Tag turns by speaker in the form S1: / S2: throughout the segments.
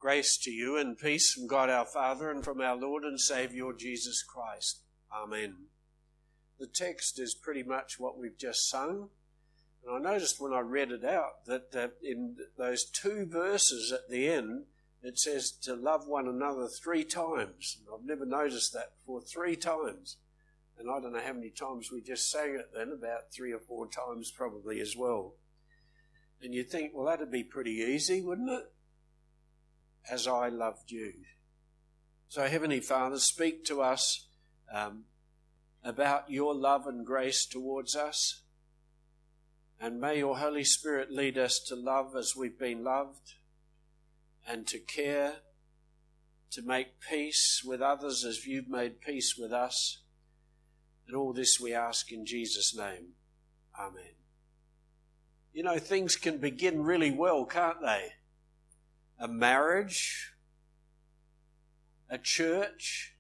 S1: Grace to you and peace from God our Father and from our Lord and Saviour Jesus Christ. Amen. The text is pretty much what we've just sung. And I noticed when I read it out that in those two verses at the end, it says to love one another 3 times. I've never noticed that before, 3 times. And I don't know how many times we just sang it then, about 3 or 4 times probably as well. And you'd think, well, that'd be pretty easy, wouldn't it? As I loved you. So Heavenly Father, speak to us about your love and grace towards us. And may your Holy Spirit lead us to love as we've been loved, and to care, to make peace with others as you've made peace with us. And all this we ask in Jesus' name. Amen. You know, things can begin really well, can't they? A marriage, a church,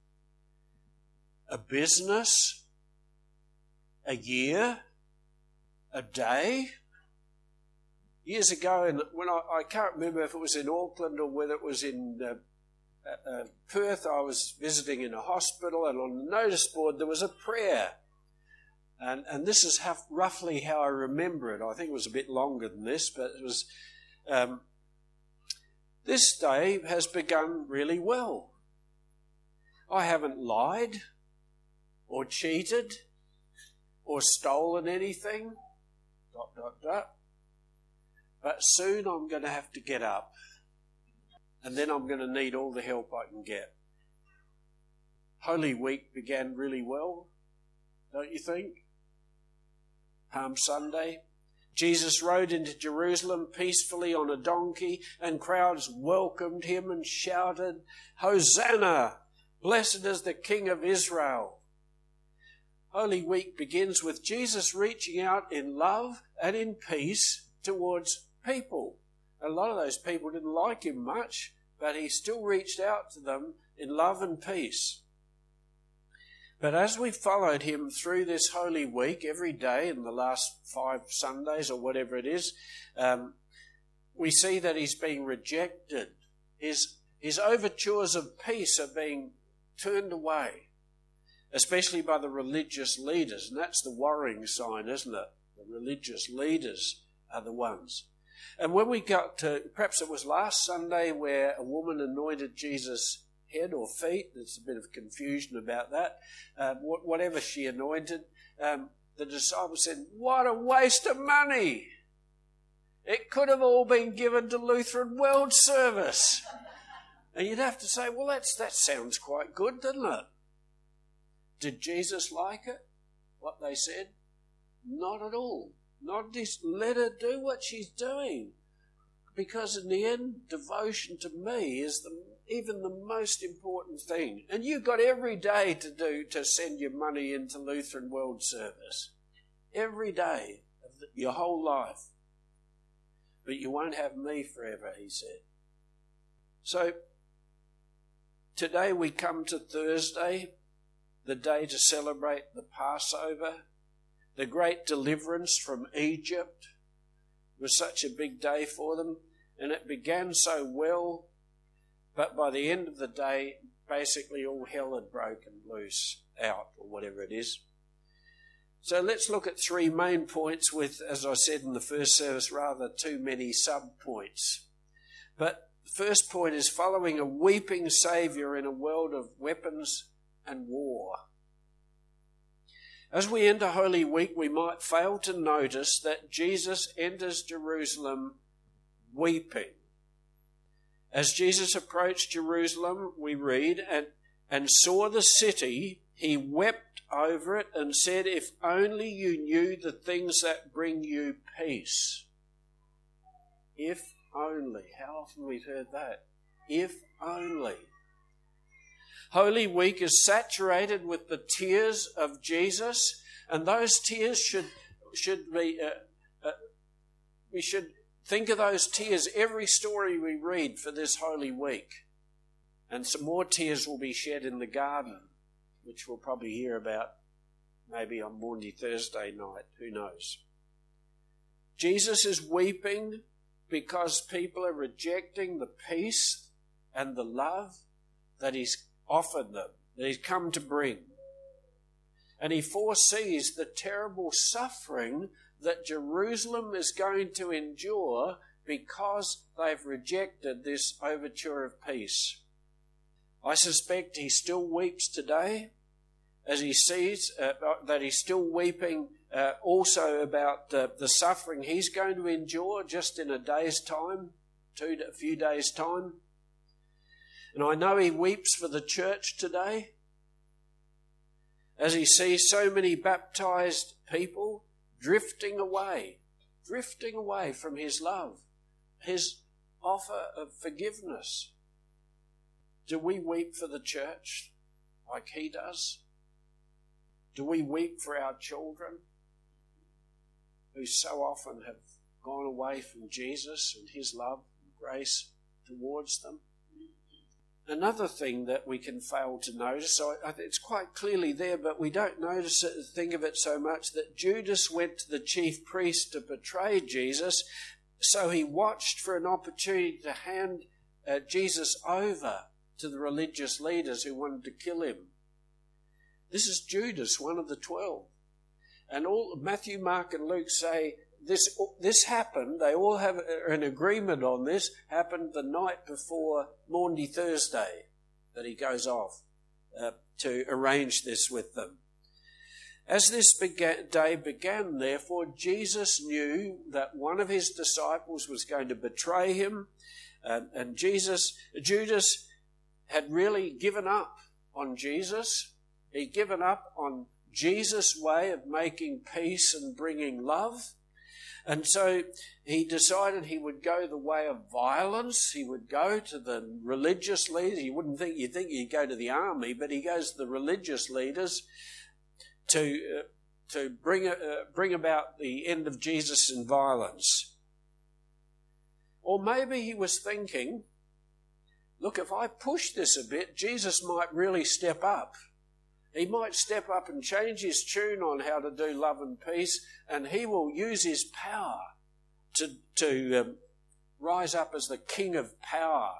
S1: a business, a year, a day. Years ago, when I can't remember if it was in Auckland or whether it was in Perth, I was visiting in a hospital, and on the notice board there was a prayer. And this is roughly how I remember it. I think it was a bit longer than this, but it was... This day has begun really well. I haven't lied or cheated or stolen anything, ... But soon I'm going to have to get up, and then I'm going to need all the help I can get. Holy Week began really well, don't you think? Palm Sunday. Jesus rode into Jerusalem peacefully on a donkey, and crowds welcomed him and shouted, "Hosanna! Blessed is the King of Israel." Holy Week begins with Jesus reaching out in love and in peace towards people. A lot of those people didn't like him much, but he still reached out to them in love and peace. But as we followed him through this Holy Week, every day in the last 5 Sundays or whatever it is, we see that he's being rejected. His overtures of peace are being turned away, especially by the religious leaders. And that's the worrying sign, isn't it? The religious leaders are the ones. And when we got to, perhaps it was last Sunday, where a woman anointed Jesus' head or feet, there's a bit of confusion about that, whatever she anointed, the disciples said, "What a waste of money! It could have all been given to Lutheran World Service." And you'd have to say, well, that sounds quite good, doesn't it? Did Jesus like it, what they said? Not at all. Not just let her do what she's doing. Because in the end, devotion to me is even the most important thing. And you've got every day to send your money into Lutheran World Service. Every day of your whole life. But you won't have me forever, he said. So, today we come to Thursday, the day to celebrate the Passover, the great deliverance from Egypt. It was such a big day for them, and it began so well, but by the end of the day, basically all hell had broken loose out, or whatever it is. So let's look at 3 main points with, as I said in the first service, rather too many sub-points. But the first point is following a weeping Saviour in a world of weapons and war. As we enter Holy Week, we might fail to notice that Jesus enters Jerusalem weeping. As Jesus approached Jerusalem, we read, and saw the city, he wept over it and said, "If only you knew the things that bring you peace." If only. How often we've heard that? If only. Holy Week is saturated with the tears of Jesus, and those tears should be, we should think of those tears every story we read for this Holy Week. And some more tears will be shed in the garden, which we'll probably hear about maybe on Maundy Thursday night, who knows. Jesus is weeping because people are rejecting the peace and the love that He's offered them, that He's come to bring. And He foresees the terrible suffering that Jerusalem is going to endure because they've rejected this overture of peace. I suspect He still weeps today as He sees that He's still weeping also about the suffering He's going to endure just in a day's time, a few days' time. And I know He weeps for the church today as He sees so many baptized people drifting away from His love, His offer of forgiveness. Do we weep for the church like He does? Do we weep for our children who so often have gone away from Jesus and His love and grace towards them? Another thing that we can fail to notice, it's quite clearly there, but we don't notice it, think of it so much, that Judas went to the chief priest to betray Jesus, so he watched for an opportunity to hand Jesus over to the religious leaders who wanted to kill Him. This is Judas, one of the 12. And all Matthew, Mark and Luke say this happened, they all have an agreement on this, happened the night before Maundy Thursday, that he goes off to arrange this with them. As this day began, therefore, Jesus knew that one of His disciples was going to betray Him, and Judas had really given up on Jesus. He'd given up on Jesus' way of making peace and bringing love. And so he decided he would go the way of violence. He would go to the religious leaders. You'd think he'd go to the army, but he goes to the religious leaders to bring about the end of Jesus in violence. Or maybe he was thinking, look, if I push this a bit, Jesus might really step up. He might step up and change his tune on how to do love and peace, and He will use His power to rise up as the King of power.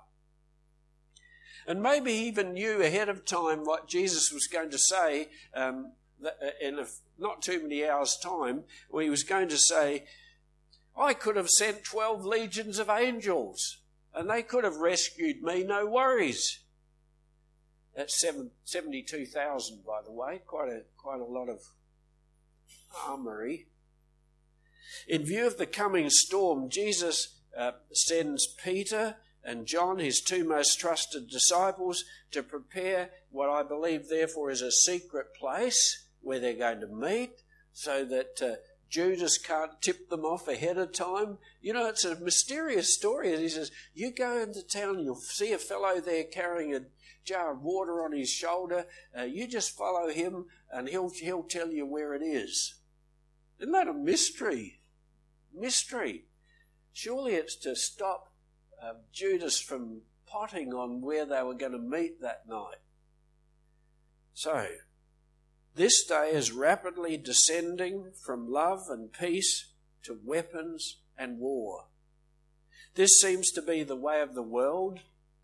S1: And maybe he even knew ahead of time what Jesus was going to say in not too many hours' time, where He was going to say, I could have sent 12 legions of angels, and they could have rescued me, no worries. That's 72,000, by the way, quite a lot of armoury. In view of the coming storm, Jesus sends Peter and John, His two most trusted disciples, to prepare what I believe therefore is a secret place where they're going to meet, so that Judas can't tip them off ahead of time. You know, it's a mysterious story. And he says, you go into town, you'll see a fellow there carrying a jar of water on his shoulder. You just follow him and he'll tell you where it is. Isn't that a mystery? Mystery. Surely it's to stop Judas from potting on where they were going to meet that night. So, this day is rapidly descending from love and peace to weapons and war. This seems to be the way of the world.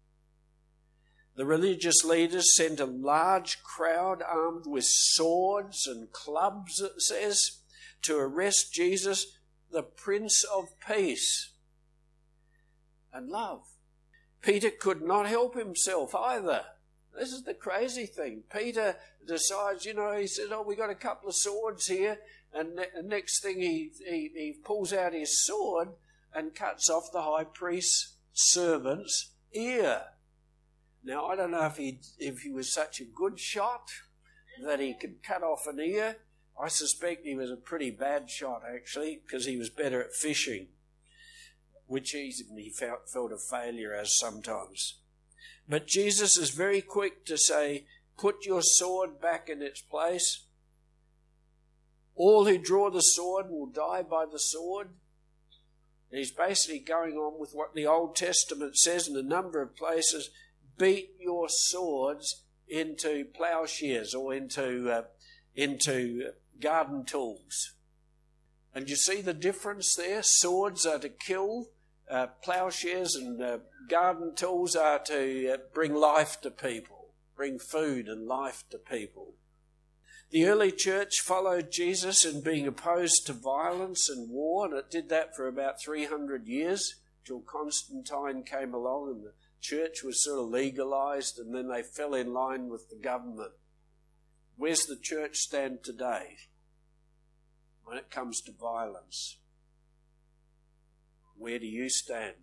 S1: The religious leaders sent a large crowd armed with swords and clubs, it says, to arrest Jesus, the Prince of Peace and love. Peter could not help himself either. This is the crazy thing. Peter decides, he said, we got a couple of swords here, and next thing he pulls out his sword and cuts off the high priest's servant's ear. Now, I don't know if he was such a good shot that he could cut off an ear. I suspect he was a pretty bad shot, actually, because he was better at fishing, which he felt a failure as sometimes. But Jesus is very quick to say, put your sword back in its place. All who draw the sword will die by the sword. And he's basically going on with what the Old Testament says in a number of places, beat your swords into plowshares or into garden tools. And you see the difference there? Swords are to kill, ploughshares and garden tools are to bring life to people, bring food and life to people. The early church followed Jesus in being opposed to violence and war, and it did that for about 300 years, till Constantine came along and the church was sort of legalised, and then they fell in line with the government. Where's the church stand today when it comes to violence? Where do you stand?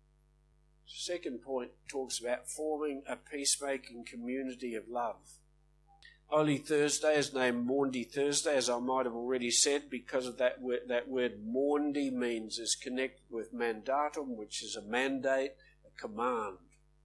S1: Second point talks about forming a peacemaking community of love. Holy Thursday is named Maundy Thursday, as I might have already said, because of that word Maundy means is connected with mandatum, which is a mandate, a command.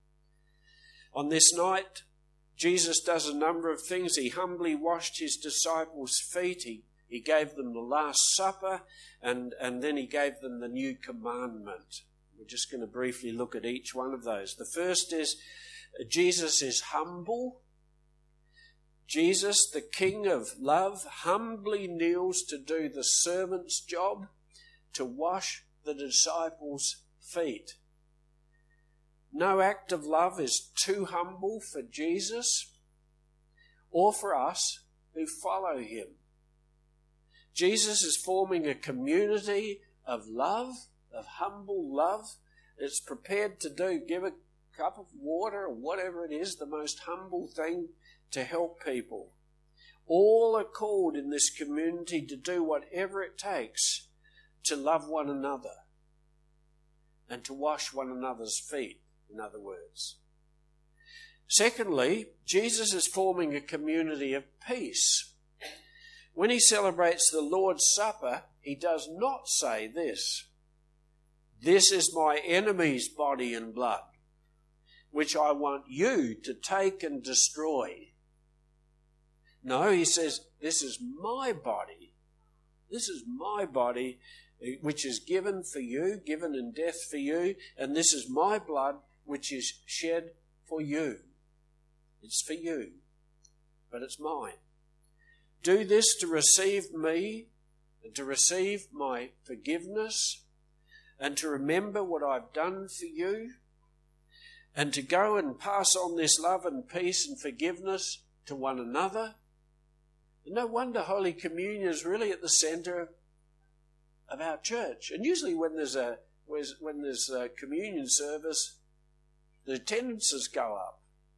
S1: On this night, Jesus does a number of things. He humbly washed his disciples' feet. He gave them the Last Supper, and then he gave them the new commandment. We're just going to briefly look at each one of those. The first is Jesus is humble. Jesus, the King of love, humbly kneels to do the servant's job, to wash the disciples' feet. No act of love is too humble for Jesus or for us who follow him. Jesus is forming a community of love, of humble love. It's prepared to give a cup of water or whatever it is, the most humble thing to help people. All are called in this community to do whatever it takes to love one another and to wash one another's feet, in other words. Secondly, Jesus is forming a community of peace. When he celebrates the Lord's Supper, he does not say this: "This is my enemy's body and blood, which I want you to take and destroy." No, he says, this is my body. This is my body, which is given for you, given in death for you, and this is my blood, which is shed for you. It's for you, but it's mine. Do this to receive me, and to receive my forgiveness, and to remember what I've done for you, and to go and pass on this love and peace and forgiveness to one another. And no wonder Holy Communion is really at the centre of our church. And usually when there's a communion service, the attendances go up.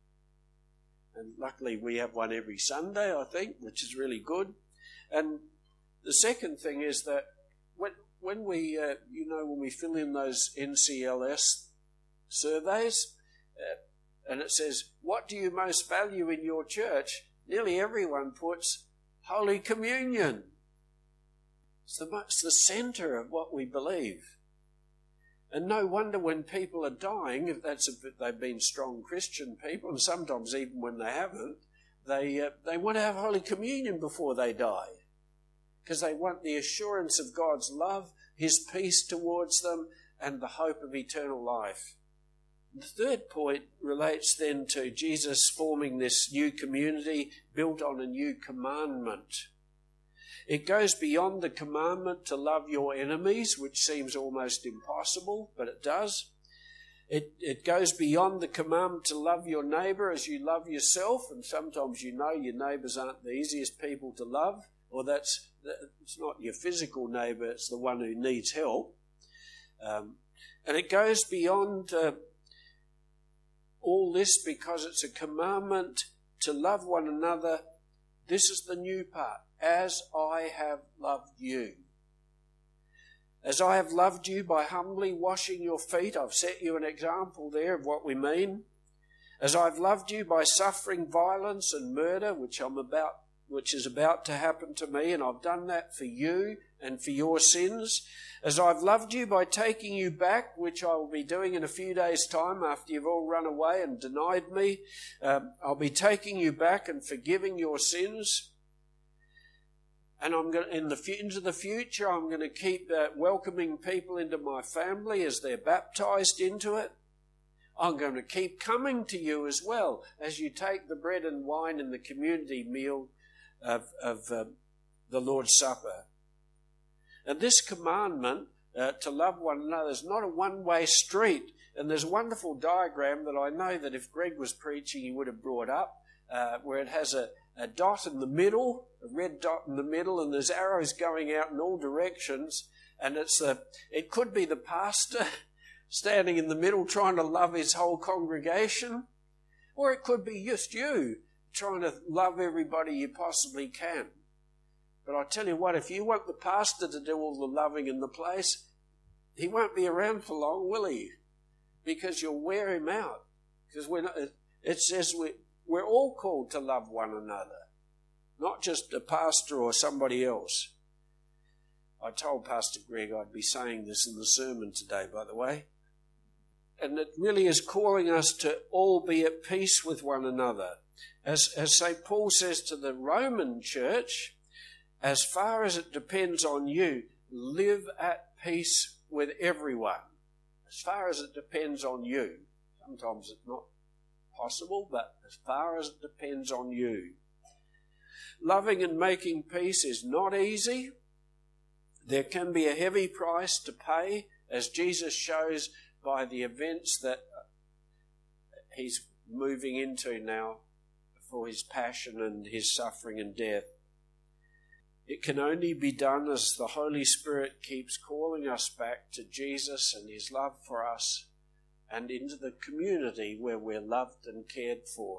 S1: And luckily we have one every Sunday, I think, which is really good. And the second thing is that when we fill in those NCLS surveys, and it says, what do you most value in your church? Nearly everyone puts Holy Communion. It's the centre of what we believe. And no wonder when people are dying, if they've been strong Christian people, and sometimes even when they haven't, they want to have Holy Communion before they die, because they want the assurance of God's love, his peace towards them, and the hope of eternal life. The third point relates then to Jesus forming this new community built on a new commandment. It goes beyond the commandment to love your enemies, which seems almost impossible, but it does. It goes beyond the commandment to love your neighbour as you love yourself, and sometimes your neighbours aren't the easiest people to love, or it's not your physical neighbour, it's the one who needs help. And it goes beyond all this because it's a commandment to love one another. This is the new part. As I have loved you. As I have loved you by humbly washing your feet, I've set you an example there of what we mean. As I've loved you by suffering violence and murder, which is about to happen to me, and I've done that for you and for your sins. As I've loved you by taking you back, which I will be doing in a few days' time after you've all run away and denied me, I'll be taking you back and forgiving your sins. And I'm going into the future, I'm going to keep welcoming people into my family as they're baptized into it. I'm going to keep coming to you as well as you take the bread and wine in the community meal of the Lord's Supper. And this commandment to love one another is not a one-way street. And there's a wonderful diagram that I know that if Greg was preaching he would have brought up, where it has a dot in the middle, a red dot in the middle, and there's arrows going out in all directions. And it could be the pastor standing in the middle trying to love his whole congregation, or it could be just you trying to love everybody you possibly can. But I tell you what, if you want the pastor to do all the loving in the place, he won't be around for long, will he? Because you'll wear him out. Because it says we're all called to love one another, not just a pastor or somebody else. I told Pastor Greg I'd be saying this in the sermon today, by the way. And it really is calling us to all be at peace with one another. As St. Paul says to the Roman church, as far as it depends on you, live at peace with everyone. As far as it depends on you. Sometimes it's not possible, but as far as it depends on you. Loving and making peace is not easy. There can be a heavy price to pay, as Jesus shows by the events that he's moving into now for his passion and his suffering and death. It can only be done as the Holy Spirit keeps calling us back to Jesus and his love for us and into the community where we're loved and cared for.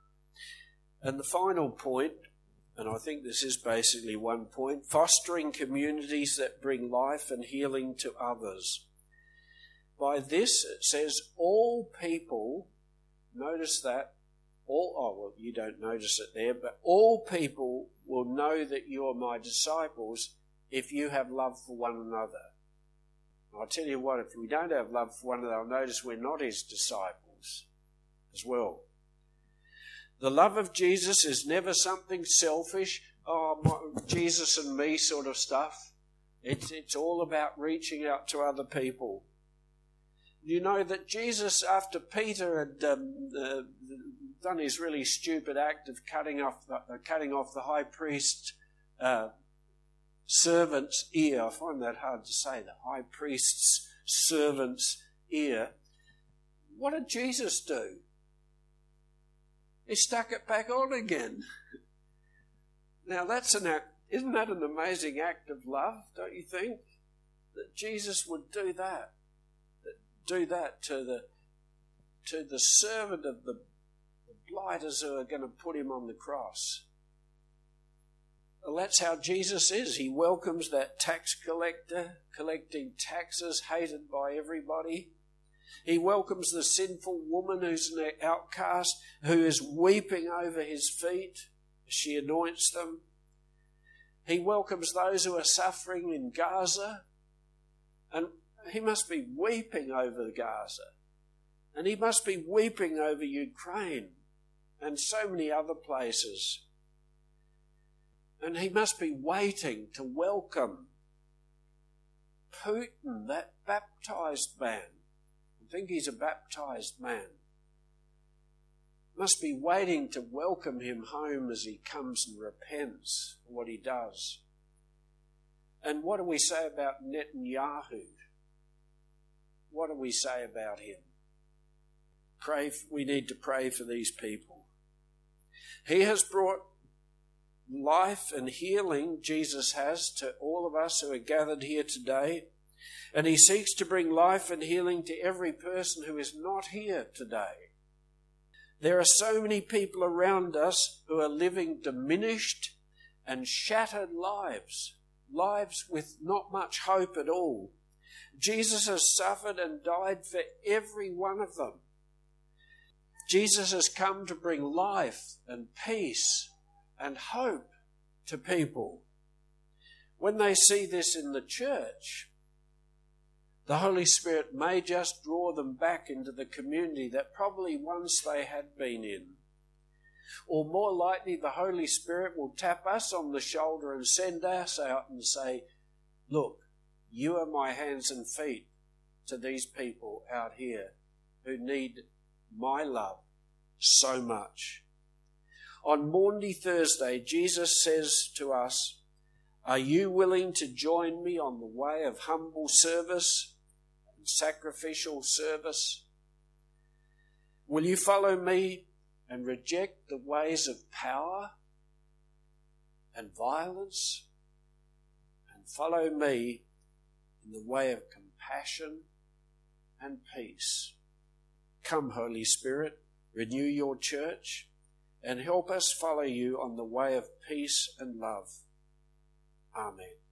S1: And the final point, and I think this is basically one point, fostering communities that bring life and healing to others. By this, it says all people, notice that, you don't notice it there, but all people will know that you are my disciples if you have love for one another. I'll tell you what, if we don't have love for one another, I'll notice we're not his disciples as well. The love of Jesus is never something selfish, Jesus and me sort of stuff. It's all about reaching out to other people. You know that Jesus, after Peter had done his really stupid act of cutting off the high priest's servant's ear, I find that hard to say, the high priest's servant's ear, what did Jesus do? He stuck it back on again. Now that's isn't that an amazing act of love, don't you think? That Jesus would do that. Do that to the servant of the blighters who are going to put him on the cross. Well, that's how Jesus is. He welcomes that tax collector collecting taxes, hated by everybody. He welcomes the sinful woman who's an outcast, who is weeping over his feet as she anoints them. He welcomes those who are suffering in Gaza, and he must be weeping over Gaza, and he must be weeping over Ukraine and so many other places. And he must be waiting to welcome Putin, that baptized man. I think he's a baptized man. Must be waiting to welcome him home as he comes and repents for what he does. And what do we say about Netanyahu? What do we say about him? We need to pray for these people. He has brought life and healing, Jesus has, to all of us who are gathered here today. And he seeks to bring life and healing to every person who is not here today. There are so many people around us who are living diminished and shattered lives with not much hope at all. Jesus has suffered and died for every one of them. Jesus has come to bring life and peace and hope to people. When they see this in the church, the Holy Spirit may just draw them back into the community that probably once they had been in. Or more likely, the Holy Spirit will tap us on the shoulder and send us out and say, look, you are my hands and feet to these people out here who need my love so much. On Maundy Thursday, Jesus says to us, Are you willing to join me on the way of humble service and sacrificial service? Will you follow me and reject the ways of power and violence and follow me in the way of compassion and peace? Come, Holy Spirit, renew your church and help us follow you on the way of peace and love. Amen.